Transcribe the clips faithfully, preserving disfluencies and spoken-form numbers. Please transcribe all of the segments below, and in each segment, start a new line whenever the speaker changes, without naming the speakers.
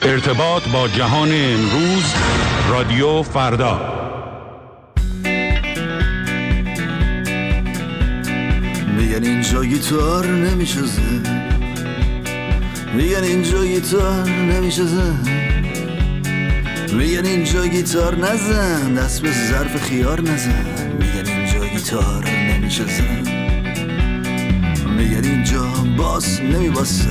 ارتباط با جهان امروز، رادیو فردا.
میگن اینجا گیتار نمیشه زد، میگن اینجا گیتار نمیشه زد، میگن اینجا گیتار نزن، دست به ظرف خیار نزن. میگن اینجا گیتار نمیشه زد، میگن اینجا باس نمیباسه،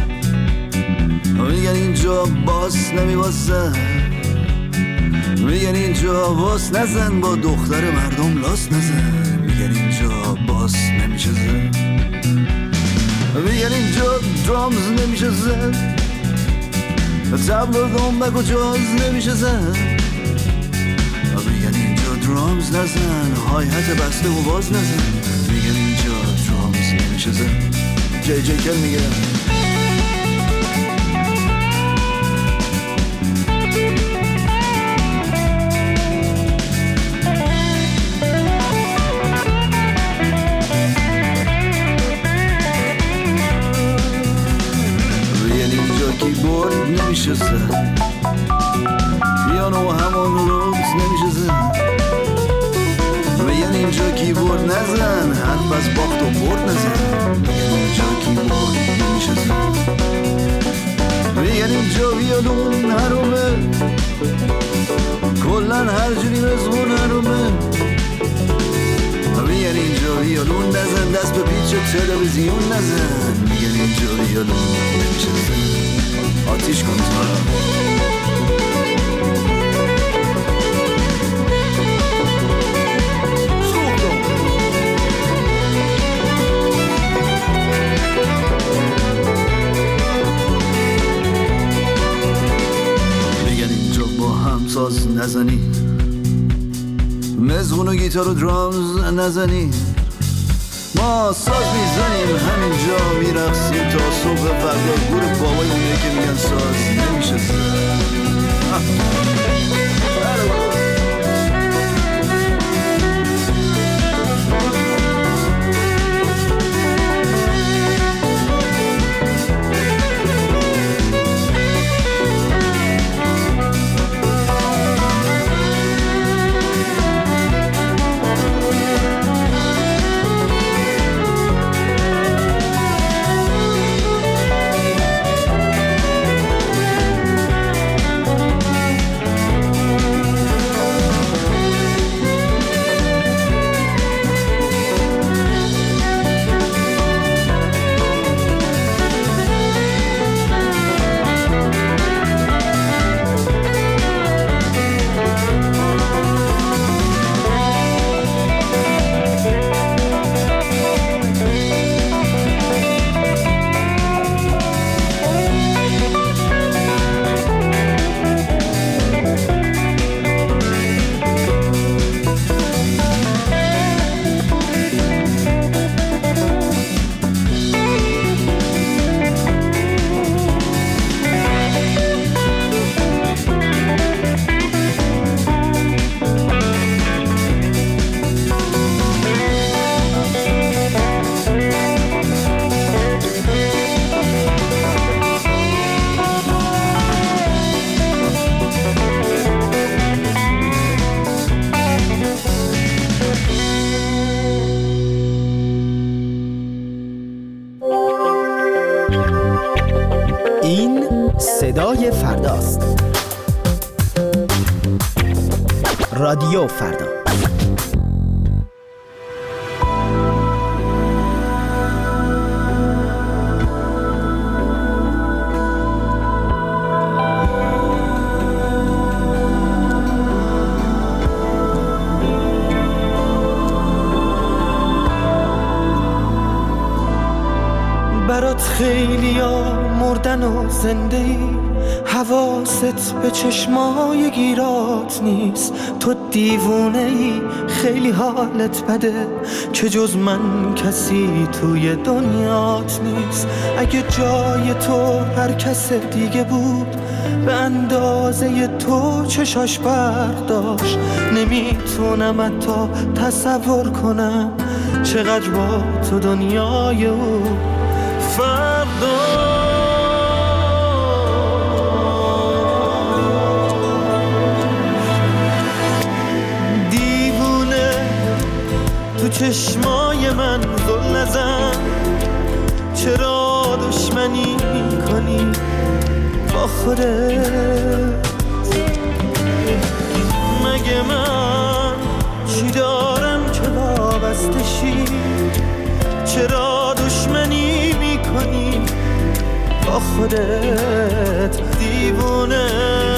میگن اینجا باس نمیباسه، میگن اینجا باس نزن، با دختر مردم لاس نزن. میگن اینجا باس نمیشه زد، میگن اینجا درامز نمیشه زد، تبل و دنبک و جاز نمیشه زد. میگن اینجا درامز نزن، های هت بسته و باز نزن. میگن اینجا درامز نمیشه زد. جی جی کل میگه کیبورد نمیشه زد، پیانو همون روز نمیشه زد. میگن اینجا کیبورد نزن، حرف از باخت و برد نزن. میگن اینجا کیبورد نمیشه زد، میگن اینجا ویولون حرومه، کلن هر جوری مزمون حرومه. میگن اینجا ویولون نزن، دست به پیچ تلویزیون نزن. میگن اینجا ویولون نمیشه زد، آتیش کن تو را. میگن اینجا با هم ساز نزنی، مزغون و گیتار و درامز نزنی. ما ساز میزنیم همینجا میرقصیم تا صبح فردا. گور بابای اونه که میگن ساز نمیشه زد.
صدای فرداست. رادیو فردا.
برات خیلیا مردن و زنده ای، حواست به چشمای گیرات نیست. تو دیوونه ای، خیلی حالت بده که جز من کسی توی دنیات نیست. اگه جای تو هر کس دیگه بود، به اندازه تو چشاش برق داشت. نمیتونم حتی تصور کنم چقدر با تو دنیای او فرق داشت. با خودت. مگه من چی دارم که وابسته شی؟ چرا دشمنی میکنی با خودت دیوونه؟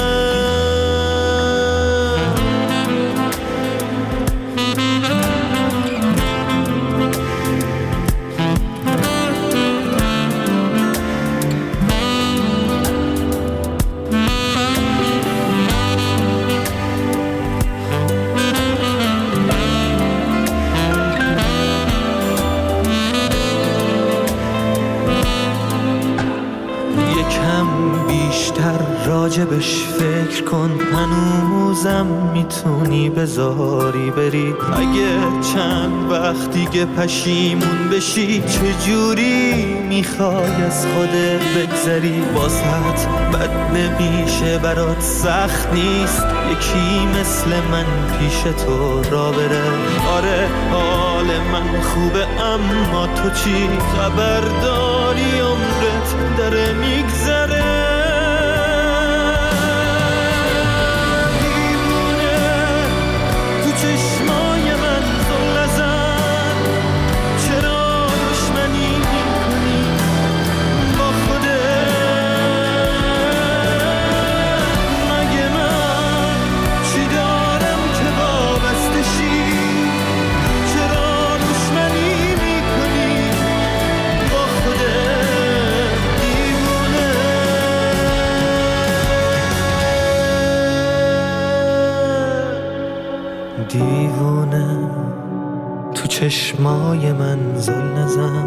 راجبش فکر کن، هنوزم میتونی بذاری بری. اگه چند وقت دیگه پشیمون بشی، چجوری میخوای از خودت بگذری؟ واسهت بد نمیشه، برات سخت نیست یکی مثل من پیش تو را بره. آره حال من خوبه، اما تو چی خبر داری؟ عمرت داره میگذره. چشمای من زل نزن، چرا دشمنی میکنی با خودت؟ مگه من چی دارم که وابسته شی؟ چرا دشمنی میکنی با خودت دیوونه؟ دیوونه تو چشمای من زل نزن،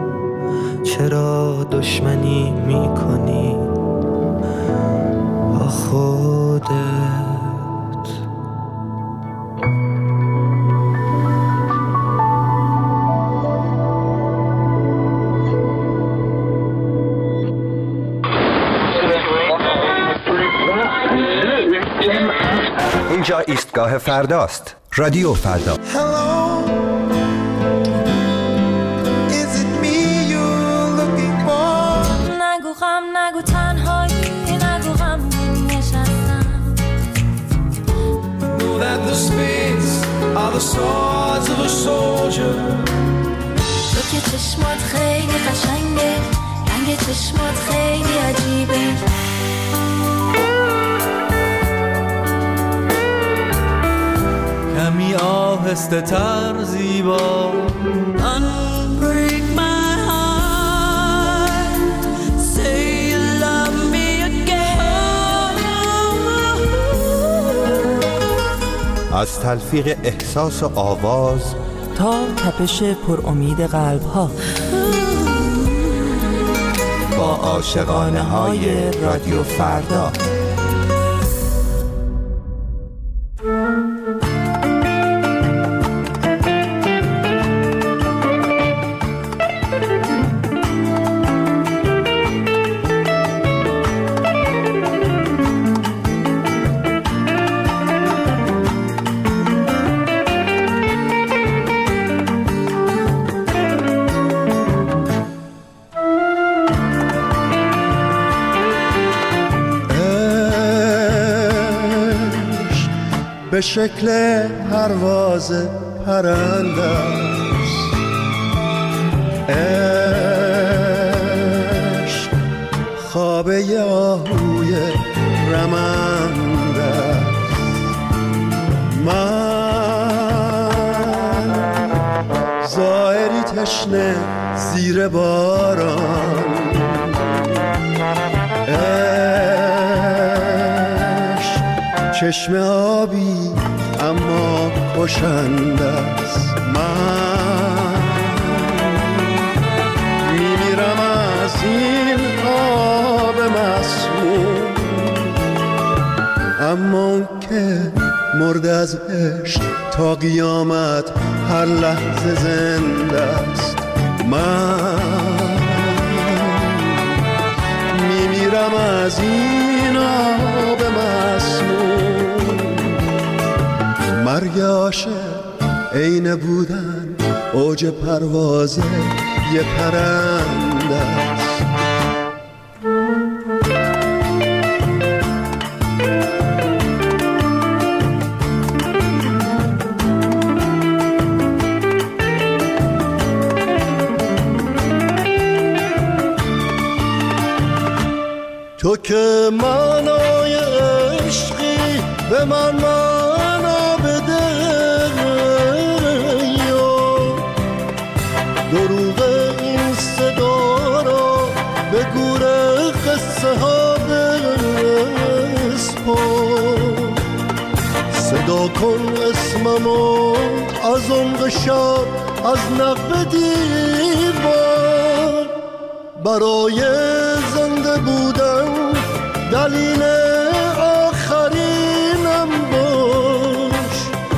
چرا دشمنی میکنی با خودت؟
اینجا ایستگاه فرداست. رادیو فردا.
نگو غم، نگو تنهایی، نگو غم نشستم. تو که چشمات خیلی قشنگه، رنگ چشمات خیلی عجیبه.
کمی آهسته تر زیبا.
Unbreak my heart, say you love me again.
از تلفیق احساس و آواز
تا تپش پر امید قلب ها،
با عاشقانه های رادیو فردا.
به شکل پرواز پرنده است. عشق خواب آهوی رمنده است. من زائری تشنه زیر باران، چشم آبی اما کشنده است. من میمیرم از این آب مسموم، اما اون که مرد از عشق تا قیامت هر لحظه زنده است. من میمیرم از این آب مسموم. مرگ عاشق عین بودن اوج پرواز یه پرنده است.
تو که معنای عشقی به من معنا بده، دروغ این صدا را به گور قصه ها بسپار. صدا کن اسممو از عمق شب از نقب دیوار، برای زنده بودن دلیل آخرینم باش.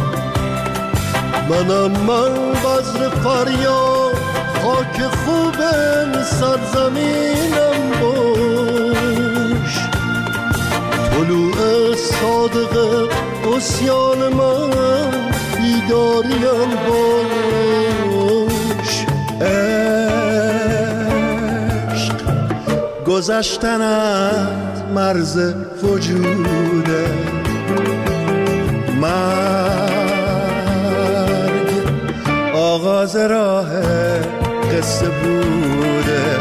منم من بذر فریاد خاک خوب سرزمینم باش. طلوع صادق عصیان من بیداریم باش. عشق گذشتن از مرز وجوده، مرگ آغاز راه قصه بوده.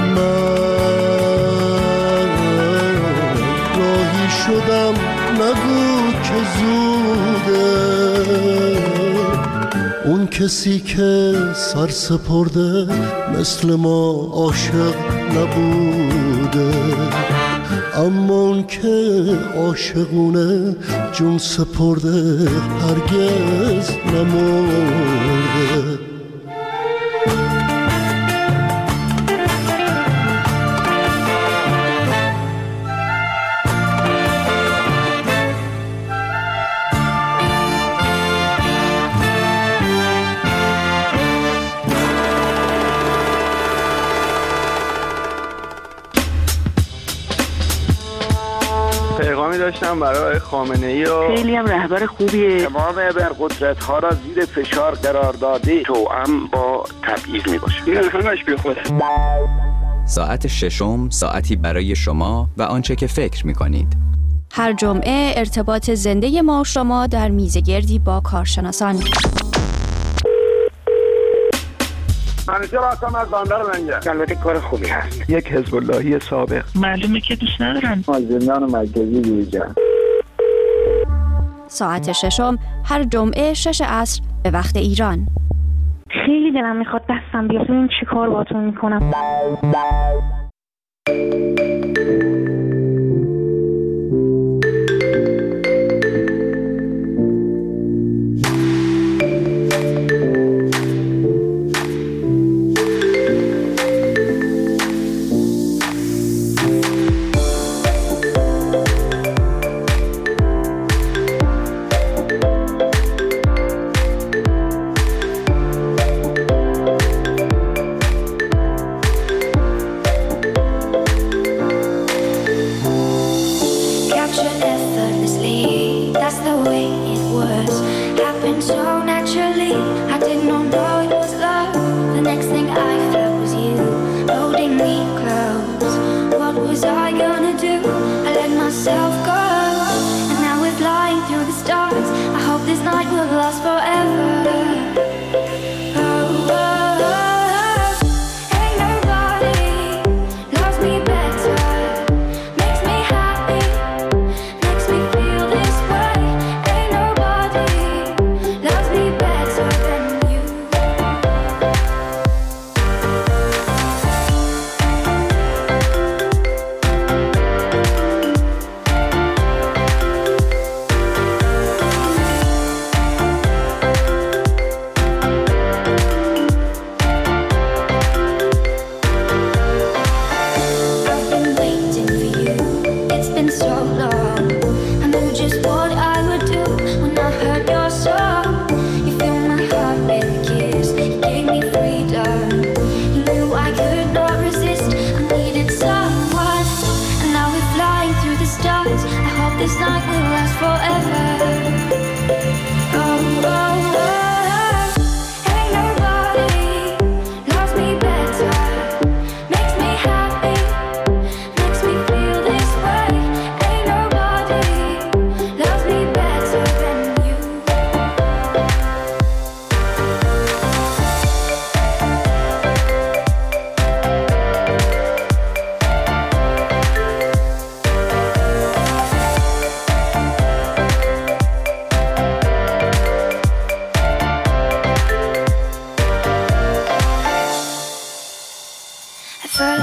من راهی شدم نگو که زوده، اون کسی که سر سپرده مثل ما عاشق نبوده، اما اون که عاشقونه جون سپرده هرگز نمرده.
پیغامی داشتم برای خامنه‌ای و
خیلی هم رهبر خوبیه.
تمام ابرقدرت‌ها را زیر فشار قرار داده، توأم با تبعیض میباشه. این همش بی خوده.
ساعت ششم، ساعتی برای شما و آنچه که فکر میکنید.
هر جمعه ارتباط زنده ما و شما در میزگردی با کارشناسان.
منیجر هستم از بندر منگه. البته کار خوبی هست.
یک حزب اللهی سابق. معلومه که دوست ندارن.
از زندان مرکزی بیرون.
ساعت ششم هر جمعه شش عصر به وقت ایران.
خیلی دلم میخواد دستم بیاد ببینم چی کار باهاتون میکنم.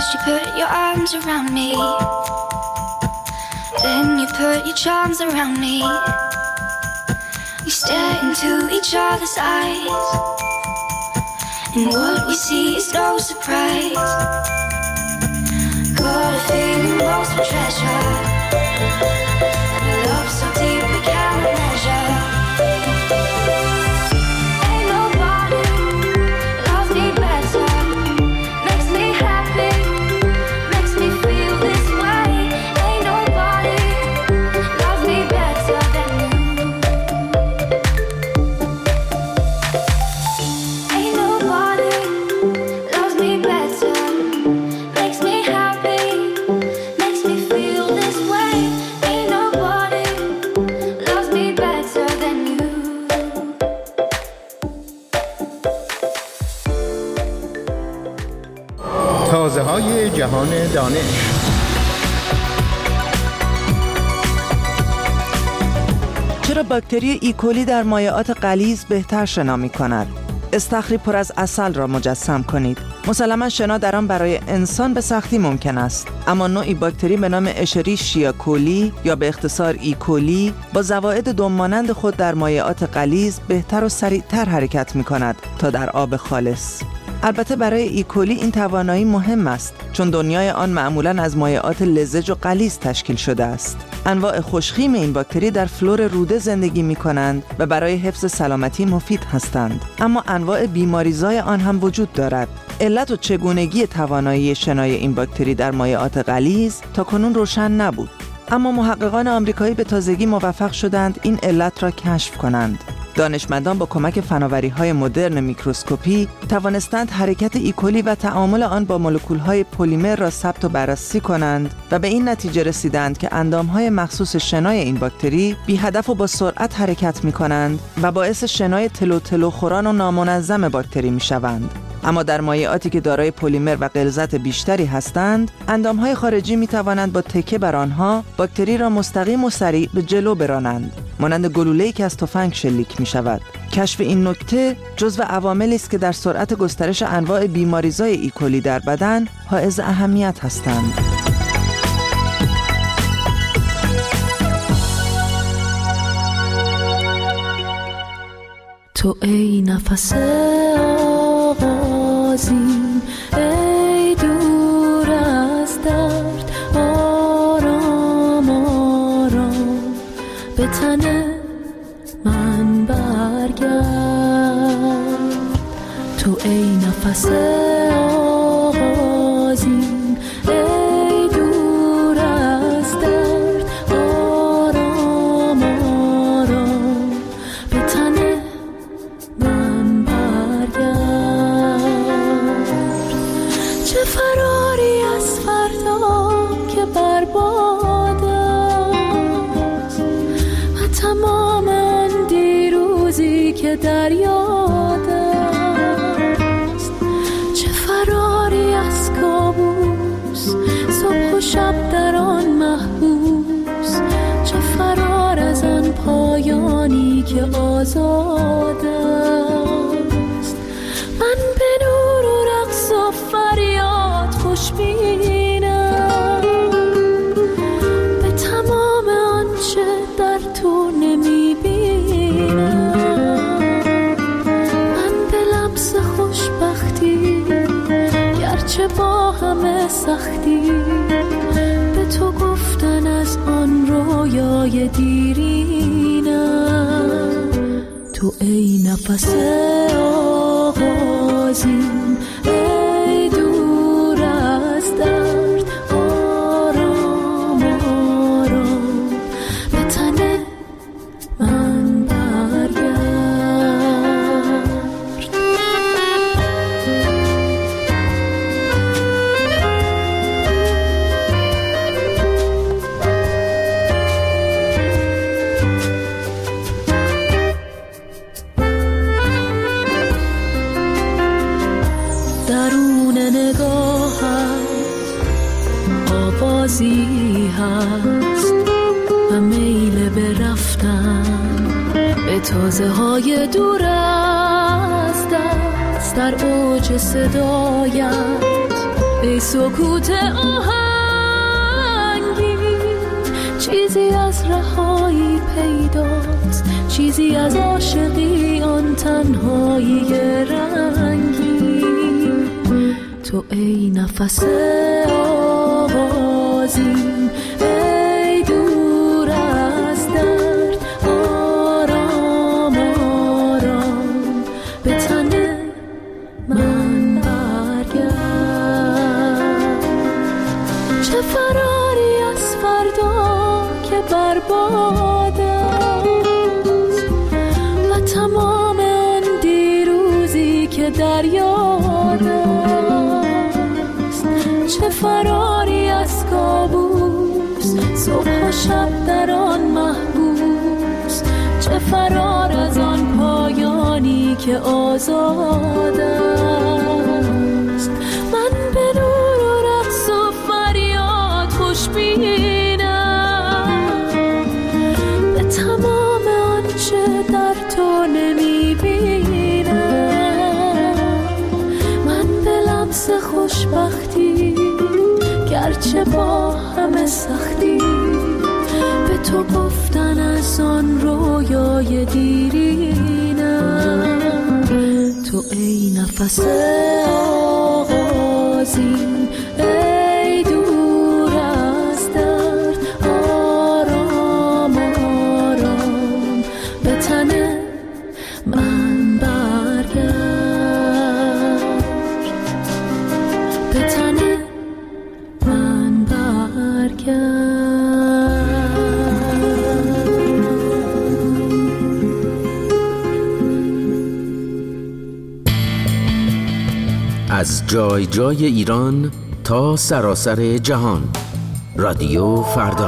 First you put your arms around me, then you put your charms around me. We stare into each other's eyes, and what we see is no surprise. Got a feeling lost for treasure, and a love so deep we cannot measure. Ain't nobody loves me better, makes me happy, makes me feel this way. Ain't nobody loves me better than you. Ain't nobody loves me better, makes me happy, makes me feel this way. Ain't nobody loves me better than you.
تازه های جهان دانش.
چرا باکتری ایکولی در مایعات غلیظ بهتر شنا می‌کند؟ استخری پر از عسل را مجسم کنید. مسلماً شنا در آن برای انسان به سختی ممکن است، اما نوعی باکتری به نام اشریشیا کولی یا به اختصار ایکولی با زوائد دممانند خود در مایعات غلیظ بهتر و سریعتر حرکت می‌کند تا در آب خالص. البته برای ایکولی این توانایی مهم است، چون دنیای آن معمولاً از مایعات لزج و غلیظ تشکیل شده است. انواع خوشخیم این باکتری در فلور روده زندگی می کنند و برای حفظ سلامتی مفید هستند، اما انواع بیماریزای آن هم وجود دارد. علت و چگونگی توانایی شنای این باکتری در مایعات غلیظ تا کنون روشن نبود، اما محققان آمریکایی به تازگی موفق شدند این علت را کشف کنند. دانشمندان با کمک فناوری‌های مدرن میکروسکوپی توانستند حرکت ایکولی و تعامل آن با مولکول‌های پلیمر را ثبت و بررسی کنند و به این نتیجه رسیدند که اندام‌های مخصوص شنای این باکتری بی هدف و با سرعت حرکت می‌کنند و باعث شنای تلو تلو خوران و نامنظم باکتری می‌شوند. اما در مایعاتی که دارای پلیمر و غلظت بیشتری هستند، اندام‌های خارجی می‌توانند با تکیه بر آنها باکتری را مستقیم و سریع به جلو برانند، مانند گلوله‌ای که از تفنگ شلیک می‌شود. کشف این نکته جزو عواملی است که در سرعت گسترش انواع بیماریزای ایکولی در بدن حائز اهمیت هستند.
تو ای نفس آغازین، ای دور از درد، آرام آرام به تن من برگرد. تو ای نفس آغازین، ای دور از درد، آرام آرام به تن من برگرد. چه فراری از فردا که برباد است و تمام آن دیروزی که در یاد است. چه فراری از کابوس، صبح و شب در آن محبوس. چه فرار از آن پایانی که آزاد است. من به نور و رقص و فریاد خوشبینم، به تمام آنچه در تو نمیبینم. من به لمس خوشبختی، گرچه با همه سختی، به تو گفتن از آن رویای دیرینم. تو ای نفس آغازین، ای دور از درد، آرام آرام به تن من برگرد. درون نگاهم آوازی هست و میل به رفتن به تازه های دور از دست. در اوج صدایت
ای سکوت آهنگی، چیزی از رهایی پیداست، چیزی از عاشقی آن تنهایی رنگی. تو ای نفس آغازین، ای دور از درد، آرام آرام به تن من برگرد. چه فراری از فردا که برباد است و تمام آن دیروزی که در یاد است. چه فراری از کابوس، صبح و شب در آن محبوس. چه فرار از آن پایانی که آزاد است. من به نور و رقص و فریاد خوشبینم، به تمام آنچه در تو نمیبینم. من به لمس خوشبختی، گرچه با همه سختی، به تو گفتن از آن رویای دیرینم. تو ای نفس آغازین، ای دور از درد، آرام آرام به تن من برگرد، به تن من برگرد.
از جای جای ایران تا سراسر جهان، رادیو فردا.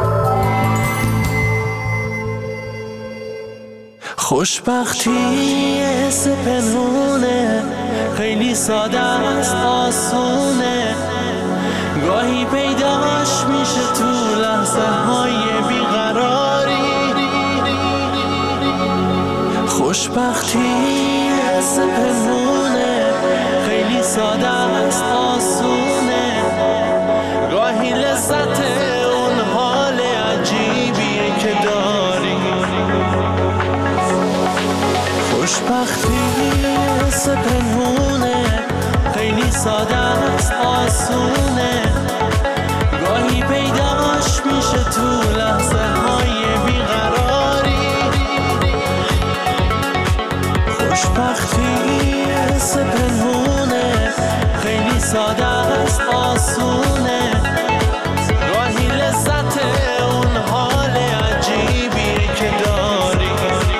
خوشبختی حس پنهونه، خیلی ساده است، آسونه، گاهی پیداش میشه تو لحظه های بیقراری. خوشبختی حس پنهونه، خیلی ساده است، آسونه، گاهی لذت اون حال عجیبیه که داری. خوشبختی حس پنهونه، خیلی ساده است، آسونه، گاهی پیداش میشه تو لحظه های بیقراری. خوشبختی حس پنهونه، خیلی ساده است، آسونه، گاهی لذت اون حال عجیبیه که داری.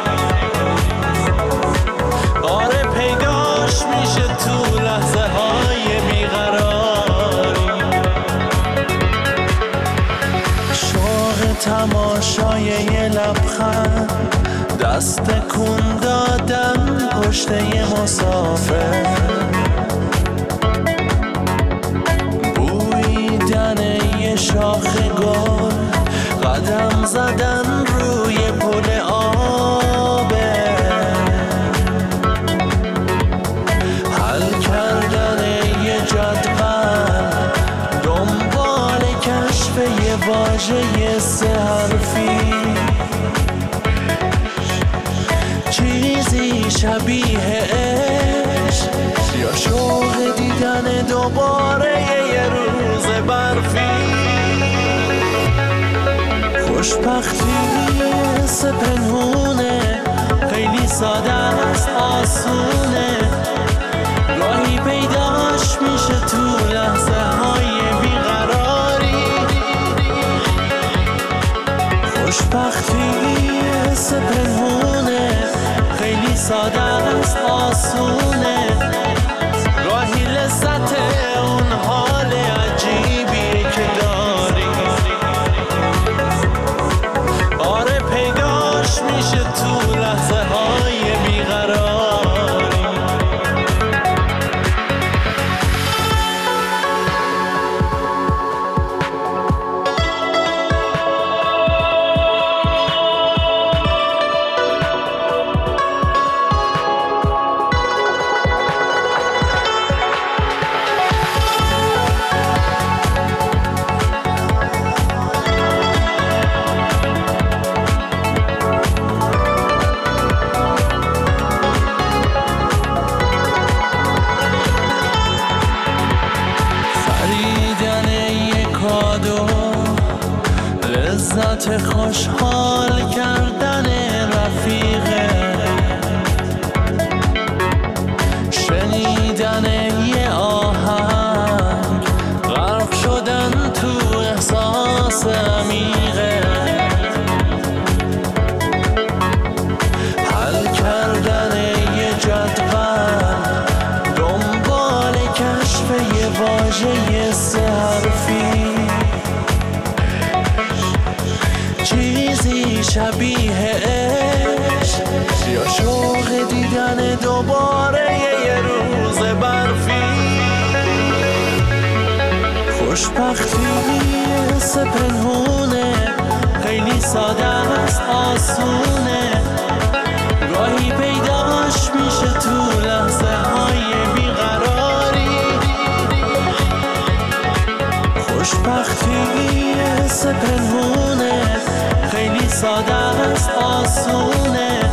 آره پیداش میشه تو لحظه های بیقراری. شوق تماشای یه لبخند، دست کن دادم پشت یه مسافر، بویدن یه شاخ گل، قدم زدن روی پل آبه، حل کردن یه جدول، دنبال کشف یه واژه سه حرفی، چیزی شبیه عشق یا شوق دیدن دوباره یه روز برفی. خوشبختی حس پنهونه، خیلی ساده است، آسونه، گاهی پیداش میشه تو لحظه های بیقراری. خوشبختی حس پنهونه، خیلی ساده است، آسونه، گاهی لذت اون حال عجیبی که داری. آره پیداش میشه تو لحظه های بیقراری. لذت خوشحال کردن رفیقه، شنیدن یه آهنگ، غرق شدن تو احساس عمیقه، حل کردن یه جدول، دنبال کشف یه واژه سه حرفی، چیزی شبیه عشق یا شوق دیدن دوباره یه روز برفی. خوشبختی سه پنهونه، خیلی ساده است، آسونه، گاهی پیداش میشه تو لحظه های بیقراری. خوشبختی سه پنهونه، خیلی ساده است، آسونه،